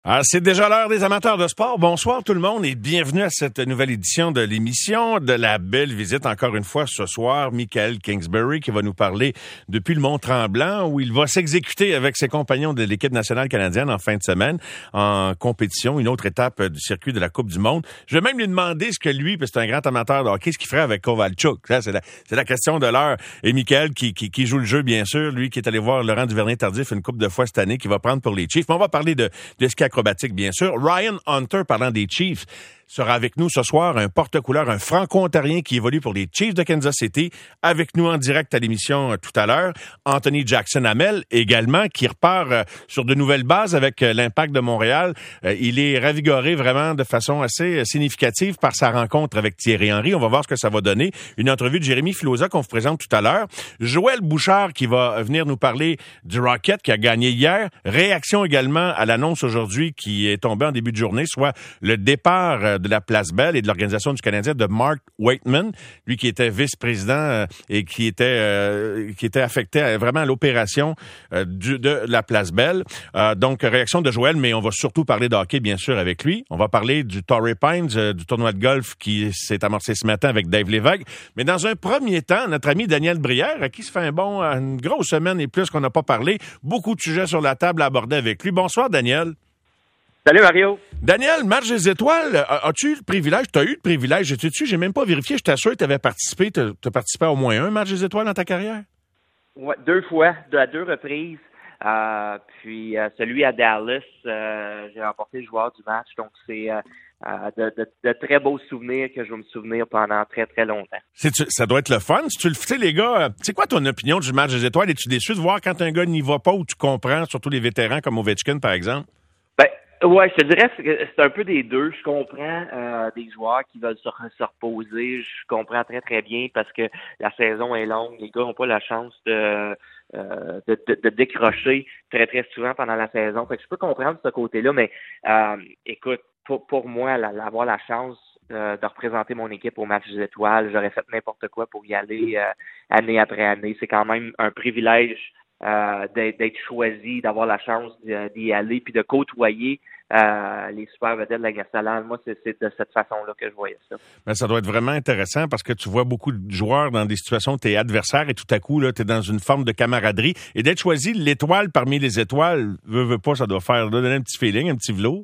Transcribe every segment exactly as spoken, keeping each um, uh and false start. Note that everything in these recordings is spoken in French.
Ah, c'est déjà l'heure des amateurs de sport. Bonsoir tout le monde et bienvenue à cette nouvelle édition de l'émission. De la belle visite encore une fois ce soir, Michael Kingsbury qui va nous parler depuis le Mont-Tremblant où il va s'exécuter avec ses compagnons de l'équipe nationale canadienne en fin de semaine en compétition, une autre étape du circuit de la Coupe du Monde. Je vais même lui demander ce que lui, parce que c'est un grand amateur de hockey, ce qu'il ferait avec Kovalchuk. Ça, c'est la, c'est la question de l'heure. Et Michael qui, qui, qui joue le jeu bien sûr, lui qui est allé voir Laurent Duvernay-Tardif une couple de fois cette année, qui va prendre pour les Chiefs. Mais on va parler de, de ski acrobatique, bien sûr. Ryan Hunter, parlant des Chiefs, sera avec nous ce soir, un porte-couleur, un franco-ontarien qui évolue pour les Chiefs de Kansas City, avec nous en direct à l'émission euh, tout à l'heure. Anthony Jackson-Hamel, également, qui repart euh, sur de nouvelles bases avec euh, l'Impact de Montréal. Euh, il est ravigoré vraiment de façon assez euh, significative par sa rencontre avec Thierry Henry. On va voir ce que ça va donner. Une entrevue de Jérémy Filosa qu'on vous présente tout à l'heure. Joël Bouchard qui va venir nous parler du Rocket qui a gagné hier. Réaction également à l'annonce aujourd'hui qui est tombée en début de journée, soit le départ euh, de la Place Belle et de l'Organisation du Canadien de Mark Waitman, lui qui était vice-président euh, et qui était euh, qui était affecté à, vraiment à l'opération euh, du, de la Place Belle. Euh, donc, réaction de Joël, mais on va surtout parler de hockey, bien sûr, avec lui. On va parler du Torrey Pines, euh, du tournoi de golf qui s'est amorcé ce matin avec Dave Lévesque. Mais dans un premier temps, notre ami Daniel Brière, à qui se fait un bon, une grosse semaine et plus qu'on n'a pas parlé, beaucoup de sujets sur la table à aborder avec lui. Bonsoir, Daniel. Salut Mario. Daniel, Match des étoiles, as-tu eu le privilège, t'as eu le privilège, j'étais dessus, j'ai même pas vérifié, je t'assure que tu avais participé, tu as participé à au moins un Match des étoiles dans ta carrière? Ouais, deux fois, de, à deux reprises. Euh, puis euh, celui à Dallas, euh, j'ai remporté le joueur du match, donc c'est euh, de, de, de très beaux souvenirs que je vais me souvenir pendant très très longtemps. C'est, ça doit être le fun. Si tu le sais, les gars, c'est quoi ton opinion du Match des étoiles? Es-tu déçu de voir quand un gars n'y va pas ou tu comprends, surtout les vétérans comme Ovechkin par exemple? Ben, ouais, je te dirais que c'est un peu des deux. Je comprends euh, des joueurs qui veulent se, se reposer. Je comprends très, très bien parce que la saison est longue. Les gars n'ont pas la chance de, euh, de, de, de décrocher très, très souvent pendant la saison. Fait que je peux comprendre ce côté-là, mais euh, écoute, pour, pour moi, la, avoir la chance euh, de représenter mon équipe au Match des étoiles, j'aurais fait n'importe quoi pour y aller euh, année après année. C'est quand même un privilège Euh, d'être, d'être choisi, d'avoir la chance d'y aller, puis de côtoyer euh, les super vedettes de la Ligue nationale. Moi, c'est, c'est de cette façon-là que je voyais ça. Mais ça doit être vraiment intéressant parce que tu vois beaucoup de joueurs dans des situations où tu es adversaire et tout à coup, tu es dans une forme de camaraderie. Et d'être choisi l'étoile parmi les étoiles, veux, veux pas, ça doit faire là, donner un petit feeling, un petit velours.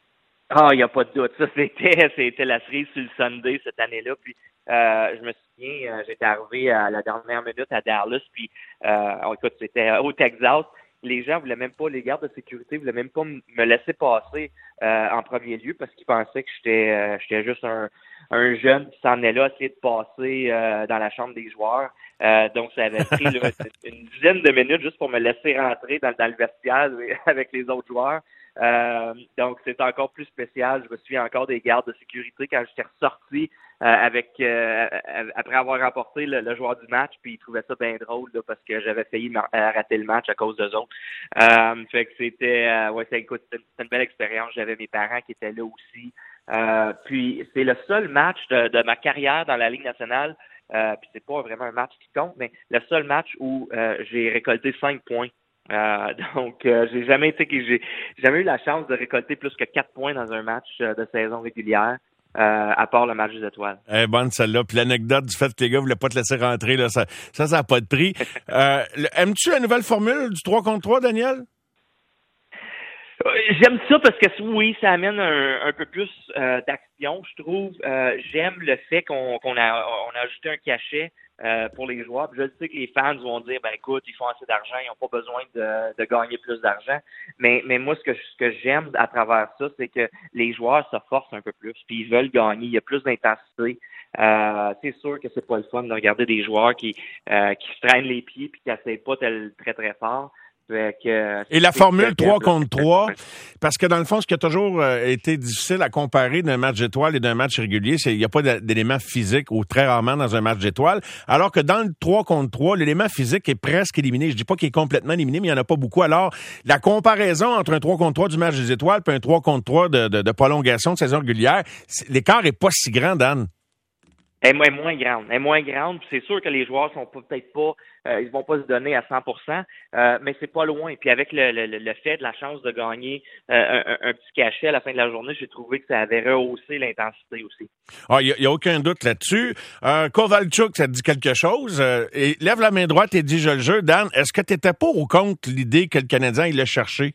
Ah, il n'y a pas de doute. Ça, c'était, c'était la cerise sur le Sunday cette année-là. Puis, euh, je me souviens, euh, j'étais arrivé à la dernière minute à Dallas. Puis, euh, écoute, c'était au Texas. Les gens voulaient même pas, les gardes de sécurité voulaient même pas me laisser passer euh, en premier lieu parce qu'ils pensaient que j'étais, euh, j'étais juste un, un jeune qui s'en est là, essayer de passer euh, dans la chambre des joueurs. Euh, donc, ça avait pris là, une dizaine de minutes juste pour me laisser rentrer dans, dans le vestiaire avec les autres joueurs. Euh, donc, c'est encore plus spécial. Je me souviens encore des gardes de sécurité quand j'étais ressorti euh, avec euh, après avoir remporté le, le joueur du match, puis ils trouvaient ça bien drôle là, parce que j'avais failli mar- rater le match à cause d'eux autres. Euh, fait que c'était euh, ouais, ça, écoute, c'était une belle expérience. J'avais mes parents qui étaient là aussi. Euh, puis c'est le seul match de, de ma carrière dans la Ligue nationale. Euh, puis c'est pas vraiment un match qui compte, mais le seul match où euh, j'ai récolté cinq points. Euh, donc, euh, j'ai jamais été, j'ai jamais eu la chance de récolter plus que quatre points dans un match euh, de saison régulière, euh, à part le match des étoiles. Eh, bonne celle-là. Puis l'anecdote du fait que les gars voulaient pas te laisser rentrer, là, ça, ça, ça a pas de prix. euh, aimes-tu la nouvelle formule du trois contre trois, Daniel? J'aime ça parce que oui, ça amène un, un peu plus euh, d'action, je trouve. Euh, j'aime le fait qu'on, qu'on a, on a ajouté un cachet euh, pour les joueurs. Puis je sais que les fans vont dire, ben écoute, ils font assez d'argent, ils n'ont pas besoin de, de gagner plus d'argent. Mais, mais moi, ce que, ce que j'aime à travers ça, c'est que les joueurs se forcent un peu plus, puis ils veulent gagner. Il y a plus d'intensité. Euh, c'est sûr que c'est pas le fun de regarder des joueurs qui, euh, qui se traînent les pieds puis qui n'essayent pas tel, très très fort. Que, et la formule trois contre trois, parce que dans le fond, ce qui a toujours euh, été difficile à comparer d'un match d'étoiles et d'un match régulier, c'est qu'il n'y a pas d'élément physique ou très rarement dans un match d'étoiles, alors que dans le trois contre trois, l'élément physique est presque éliminé. Je dis pas qu'il est complètement éliminé, mais il n'y en a pas beaucoup. Alors, la comparaison entre un trois contre trois du match des étoiles et un trois contre trois de, de, de prolongation de saison régulière, l'écart est pas si grand, Dan. Elle est moins grande. Elle est moins grande. Puis c'est sûr que les joueurs sont peut-être pas, euh, ils vont pas se donner à cent pour cent, euh, mais c'est pas loin. Puis avec le, le, le fait de la chance de gagner euh, un, un petit cachet à la fin de la journée, j'ai trouvé que ça avait rehaussé l'intensité aussi. Ah, il y, y a aucun doute là-dessus. Euh, Kovalchuk, ça te dit quelque chose. Euh, et lève la main droite et dis je le jeu. Dan, est-ce que tu étais pour ou contre l'idée que le Canadien il l'a cherché?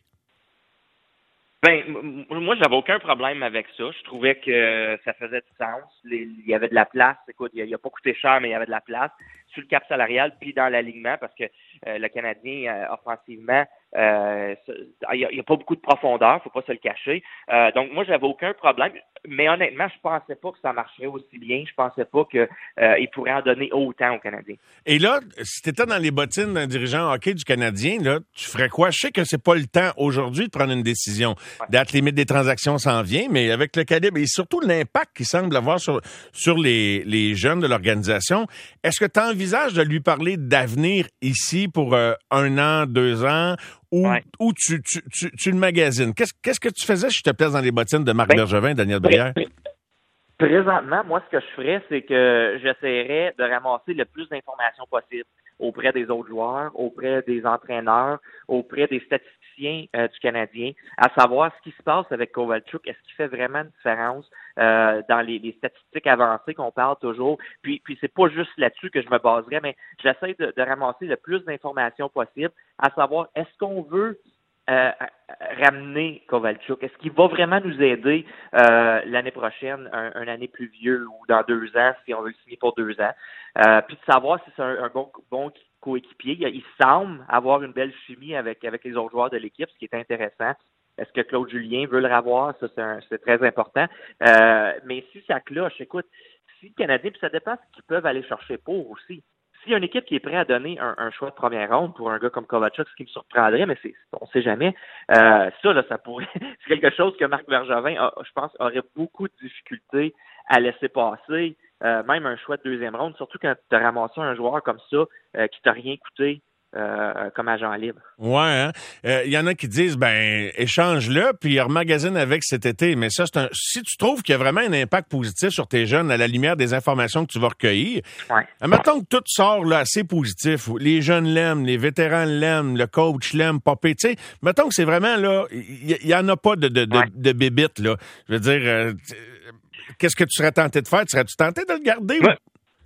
Ben, moi, j'avais aucun problème avec ça. Je trouvais que ça faisait du sens. Il y avait de la place. Écoute, il a pas coûté cher, mais il y avait de la place sur le cap salarial puis dans l'alignement parce que euh, le Canadien, euh, offensivement, euh, il n'y a, a pas beaucoup de profondeur, faut pas se le cacher. Euh, donc, moi, j'avais aucun problème. Mais honnêtement, je pensais pas que ça marcherait aussi bien. Je pensais pas qu'il euh, pourrait en donner autant aux Canadiens. Et là, si tu étais dans les bottines d'un dirigeant hockey du Canadien, là, tu ferais quoi? Je sais que c'est pas le temps aujourd'hui de prendre une décision. Ouais. Date limite des transactions s'en vient, mais avec le calibre et surtout l'impact qu'il semble avoir sur, sur les, les jeunes de l'organisation, est-ce que tu envisages de lui parler d'avenir ici pour euh, un an, deux ans? Ou, ouais. ou tu, tu, tu, tu le magasines. Qu'est-ce, qu'est-ce que tu faisais si je te place dans les bottines de Marc ben, Bergevin et Daniel Brière? Présentement, moi, ce que je ferais, c'est que j'essaierais de ramasser le plus d'informations possible auprès des autres joueurs, auprès des entraîneurs, auprès des statisticiens euh, du Canadien, à savoir ce qui se passe avec Kovalchuk. Est-ce qu'il fait vraiment une différence euh, dans les, les statistiques avancées qu'on parle toujours? Puis, puis c'est pas juste là-dessus que je me baserais, mais j'essaie de, de ramasser le plus d'informations possible, à savoir est-ce qu'on veut Euh, ramener Kovalchuk? Est-ce qu'il va vraiment nous aider euh, l'année prochaine, un, un année plus vieux ou dans deux ans, si on veut le signer pour deux ans? Euh, puis de savoir si c'est un, un bon, bon coéquipier. Il, il semble avoir une belle chimie avec, avec les autres joueurs de l'équipe, ce qui est intéressant. Est-ce que Claude Julien veut le revoir? Ça, c'est, un, c'est très important. Euh, mais si ça cloche, écoute, si le Canadien, puis ça dépend ce qu'ils peuvent aller chercher pour aussi. S'il y a une équipe qui est prête à donner un, un choix de première ronde pour un gars comme Kovalchuk, ce qui me surprendrait, mais c'est, on ne sait jamais, euh, ça, là, ça pourrait, c'est quelque chose que Marc Bergevin, a, je pense, aurait beaucoup de difficultés à laisser passer, euh, même un choix de deuxième ronde, surtout quand tu as ramassé un joueur comme ça, euh, qui t'a rien coûté. Euh, comme agent libre. Ouais, hein? Euh, y en a qui disent, ben, échange-le, puis remagasine avec cet été. Mais ça, c'est un. Si tu trouves qu'il y a vraiment un impact positif sur tes jeunes à la lumière des informations que tu vas recueillir, ouais. Mettons que tout sort là assez positif. Les jeunes l'aiment, les vétérans l'aiment, le coach l'aime, Popé. Tu sais, mettons que c'est vraiment là, il y, y en a pas de de, de, ouais. de bébites là. Je veux dire, euh, qu'est-ce que tu serais tenté de faire? Tu serais-tu tenté de le garder? Ouais.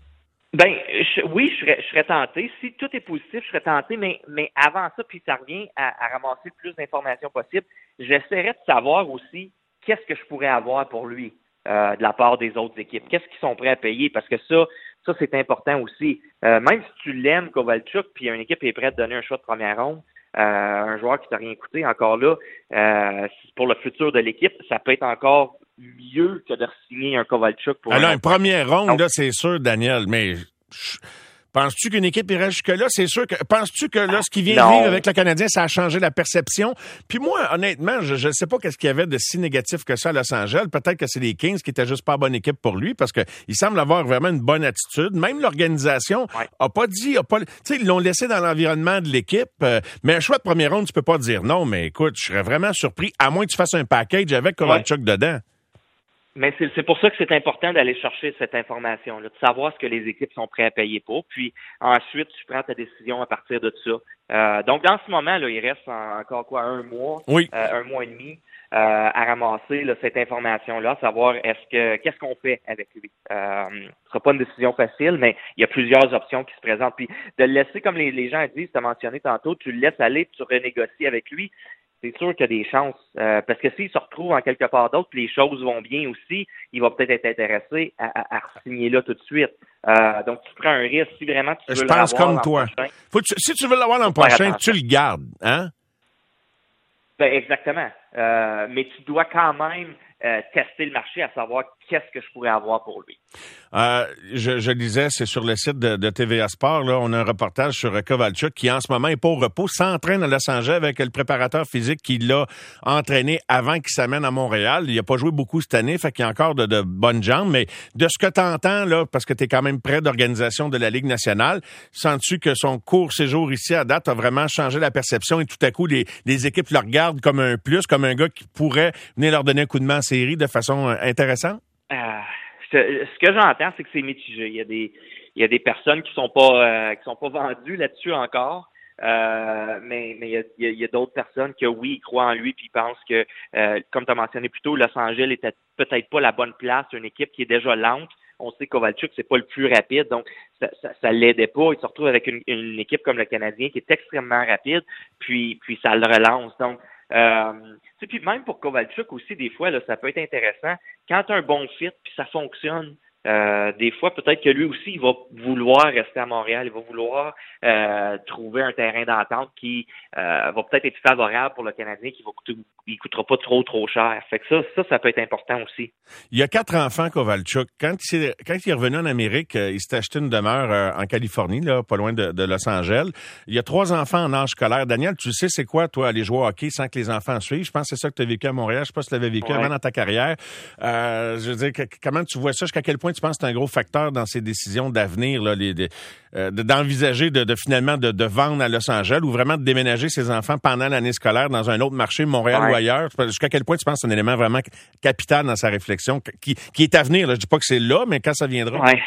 Ben je, oui, je serais, je serais tenté. Si tout est positif, je serais tenté, mais, mais avant ça, puis ça revient à, à ramasser le plus d'informations possible, j'essaierais de savoir aussi qu'est-ce que je pourrais avoir pour lui euh, de la part des autres équipes. Qu'est-ce qu'ils sont prêts à payer? Parce que ça, ça c'est important aussi. Euh, même si tu l'aimes, Kovalchuk, puis une équipe est prête à donner un choix de première ronde, euh, un joueur qui t'a rien coûté, encore là, euh, pour le futur de l'équipe, ça peut être encore mieux que de signer un Kovalchuk pour Alors, un... une première ronde, là, c'est sûr, Daniel, mais je... penses-tu qu'une équipe irait jusque-là? C'est sûr que... Penses-tu que là, ce qui vient de vivre avec le Canadien, ça a changé la perception? Puis moi, honnêtement, je ne sais pas qu'est-ce qu'il y avait de si négatif que ça à Los Angeles. Peut-être que c'est les Kings qui étaient juste pas bonne équipe pour lui, parce que il semble avoir vraiment une bonne attitude. Même l'organisation ouais. a pas dit... A pas... Tu sais, ils l'ont laissé dans l'environnement de l'équipe. Euh, mais un choix de première ronde, tu peux pas dire non, mais écoute, je serais vraiment surpris, à moins que tu fasses un package avec Kovalchuk ouais. dedans. Mais c'est, c'est pour ça que c'est important d'aller chercher cette information-là, de savoir ce que les équipes sont prêtes à payer pour, puis ensuite, tu prends ta décision à partir de ça. Euh, donc, dans ce moment, là, il reste en, encore quoi, un mois, oui. euh, un mois et demi euh, à ramasser là, cette information-là, savoir est-ce que qu'est-ce qu'on fait avec lui. Euh, ce sera pas une décision facile, mais il y a plusieurs options qui se présentent. Puis de le laisser, comme les, les gens disent, tu as mentionné tantôt, tu le laisses aller, puis tu renégocies avec lui. C'est sûr qu'il y a des chances. Euh, parce que s'il se retrouve en quelque part d'autre, puis les choses vont bien aussi, il va peut-être être intéressé à, à, à signer là tout de suite. Euh, donc, tu prends un risque si vraiment tu veux Je l'avoir. pense comme toi. Faut tu, si tu veux l'avoir l'an prochain, tu le gardes, hein? Ben, exactement. Euh, mais tu dois quand même euh, tester le marché à savoir qu'est-ce que je pourrais avoir pour lui. Euh, je, je lisais, c'est sur le site de, de T V A Sport, là, on a un reportage sur Kovalchuk qui, en ce moment, est pas au repos, s'entraîne à Los Angeles avec le préparateur physique qui l'a entraîné avant qu'il s'amène à Montréal. Il a pas joué beaucoup cette année, fait qu'il y a encore de, de bonnes jambes, mais de ce que tu entends, là, parce que tu es quand même près d'organisation de la Ligue nationale, sens-tu que son court séjour ici à date a vraiment changé la perception et tout à coup, les, les équipes le regardent comme un plus, comme un gars qui pourrait venir leur donner un coup de main en série de façon intéressante? Euh, ce, ce que j'entends, c'est que c'est mitigé. Il y a des, il y a des personnes qui sont pas, euh, qui sont pas vendues là-dessus encore. Euh, mais mais il y a, il y a d'autres personnes qui, oui, ils croient en lui puis ils pensent que, euh, comme tu as mentionné plus tôt, Los Angeles était peut-être pas la bonne place, une équipe qui est déjà lente. On sait que Kovalchuk, c'est pas le plus rapide, donc ça, ça, ça l'aidait pas. Il se retrouve avec une, une équipe comme le Canadien qui est extrêmement rapide, puis puis ça le relance. Donc, euh, tu sais, puis même pour Kovalchuk aussi, des fois, là, ça peut être intéressant. Quand tu as un bon fit puis ça fonctionne, Euh, des fois, peut-être que lui aussi, il va vouloir rester à Montréal, il va vouloir euh, trouver un terrain d'entente qui euh, va peut-être être favorable pour le Canadien, qui va coûter, il coûtera pas trop, trop cher. Fait que ça, ça, ça peut être important aussi. Il y a quatre enfants, Kovalchuk. Quand il est, quand il est revenu en Amérique, il s'est acheté une demeure euh, en Californie, là, pas loin de, de Los Angeles. Il y a trois enfants en âge scolaire. Daniel, tu sais c'est quoi, toi, aller jouer au hockey sans que les enfants suivent? Je pense que c'est ça que tu as vécu à Montréal. Je sais pas si tu l'avais vécu ouais. avant dans ta carrière. Euh, je veux dire, que, comment tu vois ça? Jusqu'à quel point tu penses que c'est un gros facteur dans ces décisions d'avenir, là, les, de, euh, d'envisager de, de finalement de, de vendre à Los Angeles ou vraiment de déménager ses enfants pendant l'année scolaire dans un autre marché, Montréal ouais. ou ailleurs? Jusqu'à quel point tu penses que c'est un élément vraiment capital dans sa réflexion qui, qui est à venir? Là. Je dis pas que c'est là, mais quand ça viendra. Ouais.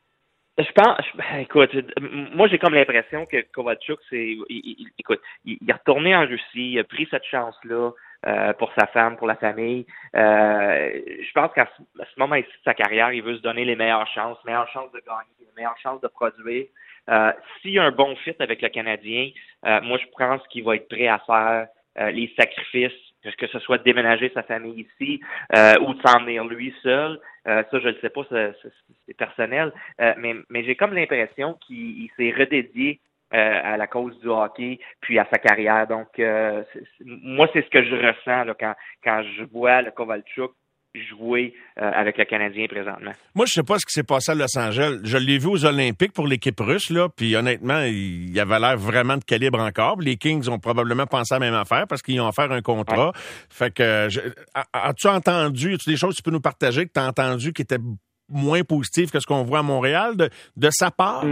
Je pense, je, écoute, moi j'ai comme l'impression que Kovalchuk, c'est, il, il, écoute, il, il est retourné en Russie, il a pris cette chance-là euh, pour sa femme, pour la famille. Euh, je pense qu'à ce, à ce moment ici de sa carrière, il veut se donner les meilleures chances, les meilleures chances de gagner, les meilleures chances de produire. Euh, s'il y a un bon fit avec le Canadien, euh, moi je pense qu'il va être prêt à faire euh, les sacrifices, que ce soit de déménager sa famille ici euh, ou de s'en venir lui seul. Euh, ça, je ne sais pas, c'est, c'est, c'est personnel. Euh, mais, mais j'ai comme l'impression qu'il s'est redédié euh, à la cause du hockey puis à sa carrière. Donc, euh, c'est, c'est, moi, c'est ce que je ressens là, quand, quand je vois le Kovalchuk jouer euh, avec le Canadien présentement. Moi, je sais pas ce qui s'est passé à Los Angeles. Je l'ai vu aux Olympiques pour l'équipe russe, là, puis honnêtement, il avait l'air vraiment de calibre encore. Les Kings ont probablement pensé à la même affaire parce qu'ils ont offert un contrat. Ouais. Fait que, je, as-tu entendu, as-tu des choses que tu peux nous partager que tu as entendu qui étaient moins positives que ce qu'on voit à Montréal de, de sa part?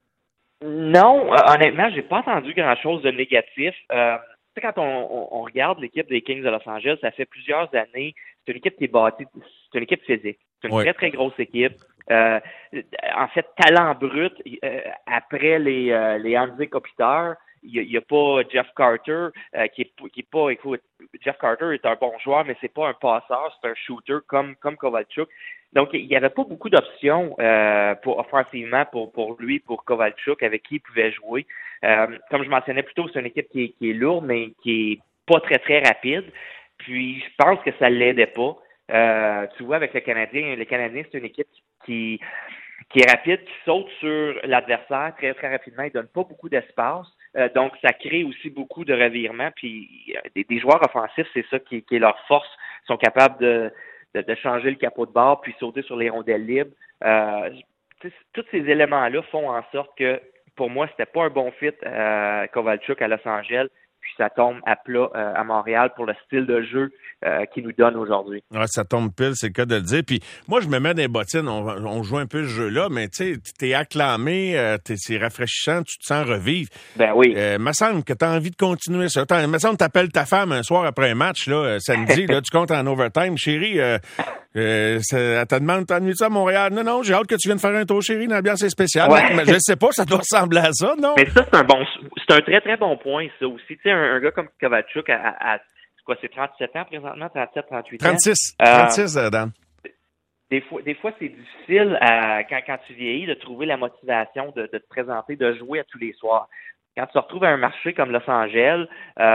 Non, euh, honnêtement, j'ai pas entendu grand-chose de négatif. Euh, tu sais, quand on, on, on regarde l'équipe des Kings de Los Angeles, ça fait plusieurs années. C'est une équipe qui est bâtie, c'est une équipe physique. C'est une ouais. très, très grosse équipe. Euh, en fait, talent brut, euh, après les, euh, les Andy Kopitar, il n'y a, a pas Jeff Carter, euh, qui, est, qui est pas, écoute, Jeff Carter est un bon joueur, mais c'est pas un passeur, c'est un shooter comme, comme Kovalchuk. Donc, il n'y avait pas beaucoup d'options euh, pour offensivement pour, pour lui, pour Kovalchuk, avec qui il pouvait jouer. Euh, comme je mentionnais plus tôt, c'est une équipe qui est, qui est lourde, mais qui est pas très, très rapide. Puis, je pense que ça l'aidait pas. Euh, tu vois, avec le Canadien, le Canadien, c'est une équipe qui, qui est rapide, qui saute sur l'adversaire très, très rapidement. Il donne pas beaucoup d'espace. Euh, donc, ça crée aussi beaucoup de revirements. Puis, des, des joueurs offensifs, c'est ça qui, qui est leur force. Ils sont capables de, de, de changer le capot de bord puis sauter sur les rondelles libres. Euh, tous ces éléments-là font en sorte que, pour moi, c'était pas un bon fit euh, Kovalchuk à Los Angeles. Puis ça tombe à plat euh, à Montréal pour le style de jeu euh, qu'il nous donne aujourd'hui. Ouais, ça tombe pile, c'est le cas de le dire. Puis moi, je me mets dans les bottines, on, on joue un peu ce jeu-là, mais tu sais, t'es acclamé, euh, t'es, c'est rafraîchissant, tu te sens revivre. Ben oui. Euh, me semble que t'as envie de continuer ça. Il me semble que t'appelles ta femme un soir après un match, là, samedi, là, tu comptes en overtime. Chérie, euh, euh, elle te demande, t'as nuit ça à Montréal? Non, non, j'ai hâte que tu viennes faire un tour, chérie, l'ambiance est spéciale. Ouais. Mais je sais pas, ça doit ressembler à ça, non? Mais ça, c'est un bon, c'est un très, très bon point, ça aussi. Tu sais, un, un gars comme Kovalchuk à, à, à c'est quoi, c'est trente-sept ans présentement, trente-sept, trente-huit ans. trente-six, trente-six, euh, Dan. Des fois, des fois, c'est difficile à, quand, quand tu vieillis de trouver la motivation de, de te présenter, de jouer à tous les soirs. Quand tu te retrouves à un marché comme Los Angeles,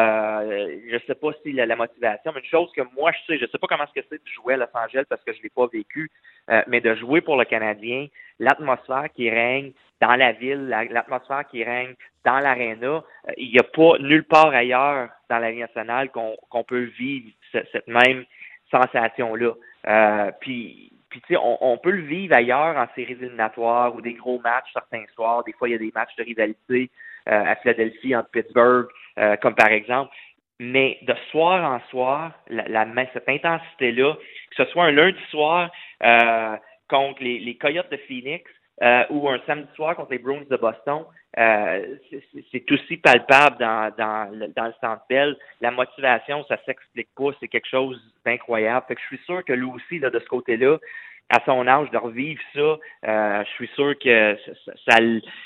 euh, je sais pas si la, la motivation, mais une chose que moi je sais, je sais pas comment est-ce que c'est de jouer à Los Angeles parce que je l'ai pas vécu, euh, mais de jouer pour le Canadien, l'atmosphère qui règne dans la ville, la, l'atmosphère qui règne dans l'aréna, euh, il n'y a pas nulle part ailleurs dans la Ligue nationale qu'on, qu'on peut vivre ce, cette même sensation-là. Euh, puis Puis, tu sais, on, on peut le vivre ailleurs en séries éliminatoires ou des gros matchs certains soirs. Des fois, il y a des matchs de rivalité euh, à Philadelphie, entre Pittsburgh, euh, comme par exemple. Mais de soir en soir, la, la, cette intensité-là, que ce soit un lundi soir euh, contre les, les Coyotes de Phoenix euh, ou un samedi soir contre les Bruins de Boston, euh, c'est, c'est aussi palpable dans, dans, le, dans le Centre Bell. La motivation, ça s'explique pas. C'est quelque chose d'incroyable. Fait que je suis sûr que lui aussi, là, de ce côté-là, à son âge, de revivre ça, euh, je suis sûr que ça, ça, ça,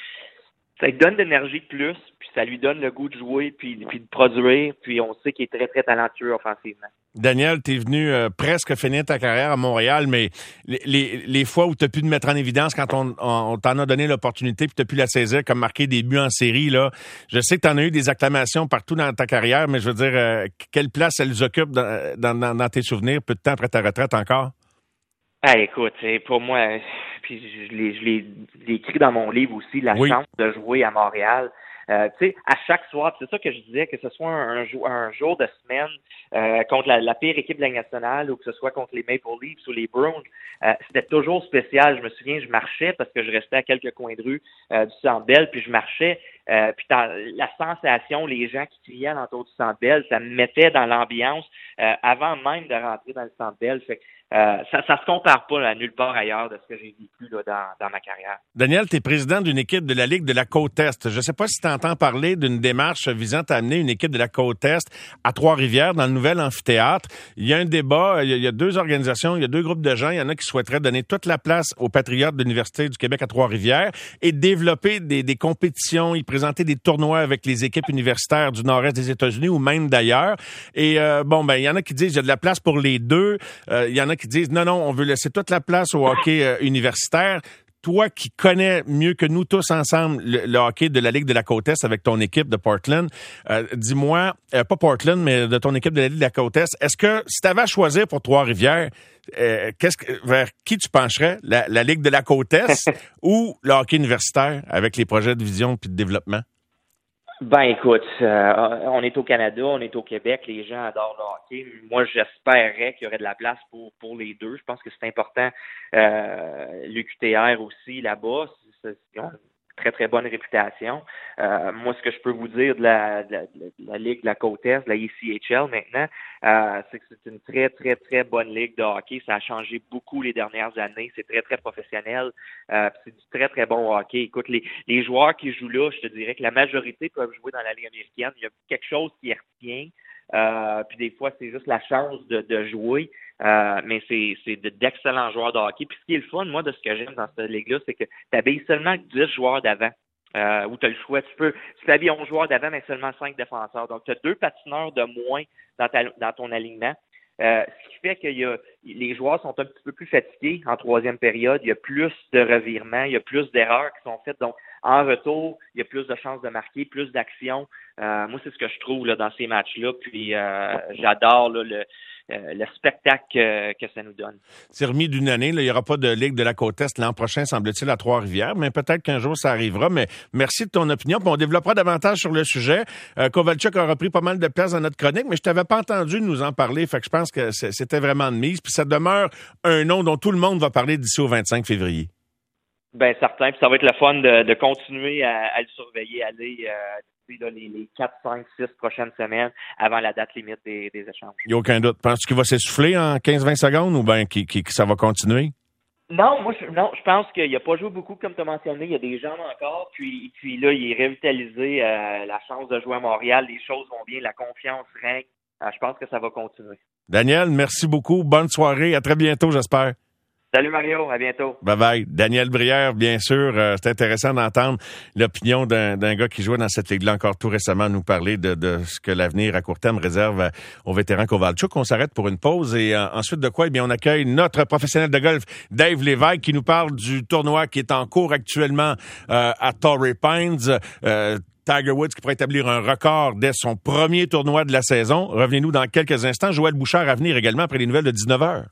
ça lui donne de l'énergie de plus, puis ça lui donne le goût de jouer, puis, puis de produire, puis on sait qu'il est très, très talentueux offensivement. Daniel, t'es venu euh, presque finir ta carrière à Montréal, mais les, les, les fois où t'as pu te mettre en évidence quand on, on, on t'en a donné l'opportunité puis t'as pu la saisir comme marquer des buts en série, là, je sais que t'en as eu des acclamations partout dans ta carrière, mais je veux dire, euh, quelle place elles occupent dans, dans, dans, dans tes souvenirs peu de temps après ta retraite encore? Ah, écoute, pour moi, puis je l'ai, je l'ai, je l'ai écrit dans mon livre aussi, la oui. chance de jouer à Montréal. Euh, tu sais, à chaque soir, c'est ça que je disais, que ce soit un, un, un jour de semaine euh, contre la, la pire équipe de la nationale ou que ce soit contre les Maple Leafs ou les Bruins, euh, c'était toujours spécial. Je me souviens, je marchais parce que je restais à quelques coins de rue euh, du Centre Bell, puis je marchais, euh, puis dans, la sensation, les gens qui criaient alentour du Centre Bell, ça me mettait dans l'ambiance euh, avant même de rentrer dans le Centre Bell. Fait que Euh, ça, ça se compare pas là, nulle part ailleurs de ce que j'ai vécu là, dans, dans ma carrière. Daniel, tu es président d'une équipe de la Ligue de la Côte-Est. Je ne sais pas si tu entends parler d'une démarche visant à amener une équipe de la Côte-Est à Trois-Rivières dans le nouvel amphithéâtre. Il y a un débat, il y a, il y a deux organisations, il y a deux groupes de gens. Il y en a qui souhaiteraient donner toute la place aux Patriotes de l'Université du Québec à Trois-Rivières et développer des, des compétitions, y présenter des tournois avec les équipes universitaires du nord-est des États-Unis ou même d'ailleurs. Et euh, bon, ben il y en a qui disent qu'il y a de la place pour les deux. Euh, il y en a qui disent non, non, on veut laisser toute la place au hockey euh, universitaire. Toi qui connais mieux que nous tous ensemble le, le hockey de la Ligue de la Côte-Est avec ton équipe de Portland, euh, dis-moi, euh, pas Portland, mais de ton équipe de la Ligue de la Côte-Est, est-ce que si tu avais à choisir pour Trois-Rivières, euh, qu'est-ce que, vers qui tu pencherais? La, la Ligue de la Côte-Est ou le hockey universitaire avec les projets de vision puis de développement? Ben écoute, euh, on est au Canada, on est au Québec, les gens adorent le hockey. Moi, j'espérais qu'il y aurait de la place pour pour les deux. Je pense que c'est important. Euh, L'U Q T R aussi là-bas, c'est, c'est, ils ont une très très bonne réputation. Euh, moi, ce que je peux vous dire de la, de la, de la Ligue de la Côte-Est, de la E C H L maintenant, euh, c'est que c'est une très très très bonne ligue de hockey. Ça a changé beaucoup les dernières années. C'est très très professionnel. Euh, c'est du très très bon hockey. Écoute, les, les joueurs qui jouent là, je te dirais que la majorité peuvent jouer dans la Ligue américaine. Il y a quelque chose qui les retient. Euh, puis des fois, c'est juste la chance de, de jouer. Euh, mais c'est, c'est de, d'excellents joueurs de hockey. Puis ce qui est le fun, moi, de ce que j'aime dans cette ligue-là, c'est que tu habilles seulement dix joueurs d'avant. Euh, où tu as le choix. Tu peux, tu peux habiller onze joueurs d'avant, mais seulement cinq défenseurs. Donc, tu as deux patineurs de moins dans, ta, dans ton alignement. Euh, ce qui fait que y a, les joueurs sont un petit peu plus fatigués en troisième période. Il y a plus de revirements, il y a plus d'erreurs qui sont faites. Donc, en retour, il y a plus de chances de marquer, plus d'action. Euh, moi, c'est ce que je trouve là, dans ces matchs-là. Puis, euh, j'adore là, le, euh, le spectacle que, que ça nous donne. C'est remis d'une année. Là, il n'y aura pas de Ligue de la Côte-Est l'an prochain, semble-t-il, à Trois-Rivières. Mais peut-être qu'un jour, ça arrivera. Mais merci de ton opinion. Puis on développera davantage sur le sujet. Euh, Kovalchuk a repris pas mal de place dans notre chronique, mais je t'avais pas entendu nous en parler. Fait que je pense que c'était vraiment de mise. Puis ça demeure un nom dont tout le monde va parler d'ici au vingt-cinq février. Ben certain, puis ça va être le fun de, de continuer à, à le surveiller, aller euh, d'ici là, les, les quatre, cinq, six prochaines semaines avant la date limite des, des échanges. Il n'y a aucun doute. Penses-tu qu'il va s'essouffler en quinze vingt secondes ou bien que, que, que ça va continuer? Non, moi je, non, je pense qu'il n'a pas joué beaucoup comme tu as mentionné. Il y a des jambes encore, puis, puis là, il est revitalisé, euh, la chance de jouer à Montréal, les choses vont bien, la confiance règne. Euh, je pense que ça va continuer. Daniel, merci beaucoup. Bonne soirée. À très bientôt, j'espère. Salut Mario, à bientôt. Bye bye. Daniel Brière, bien sûr. Euh, c'est intéressant d'entendre l'opinion d'un, d'un gars qui jouait dans cette ligue-là encore tout récemment, nous parler de, de ce que l'avenir à court terme réserve au vétéran Kovalchuk. On s'arrête pour une pause et euh, ensuite de quoi, eh bien, on accueille notre professionnel de golf, Dave Lévesque, qui nous parle du tournoi qui est en cours actuellement euh, à Torrey Pines. Euh, Tiger Woods qui pourrait établir un record dès son premier tournoi de la saison. Revenez-nous dans quelques instants. Joël Bouchard à venir également après les nouvelles de dix-neuf heures.